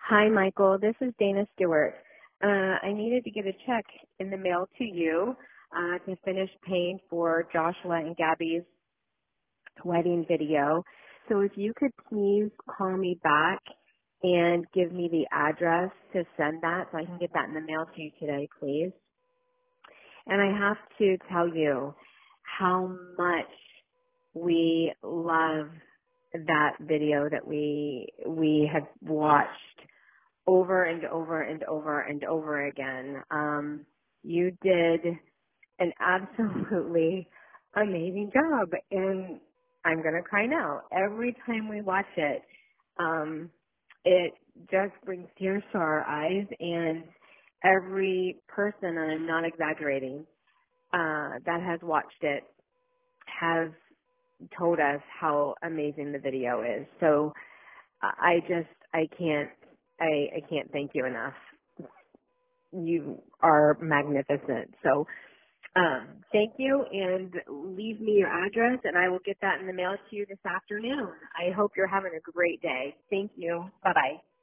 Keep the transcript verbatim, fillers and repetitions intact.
Hi, Michael. This is Dana Stewart. Uh, I needed to get a check in the mail to you uh, to finish paying for Joshua and Gabby's wedding video. So if you could please call me back and give me the address to send that so I can get that in the mail to you today, please. And I have to tell you how much we love that video that we we have watched over and over and over and over again. Um, you did an absolutely amazing job, and I'm gonna cry now. Every time we watch it, um, it just brings tears to our eyes, and every person, and I'm not exaggerating, uh, that has watched it has told us how amazing the video is. So I just, I can't, I, I can't thank you enough. You are magnificent. So, um, thank you, and leave me your address and I will get that in the mail to you this afternoon. I hope you're having a great day. Thank you. Bye bye.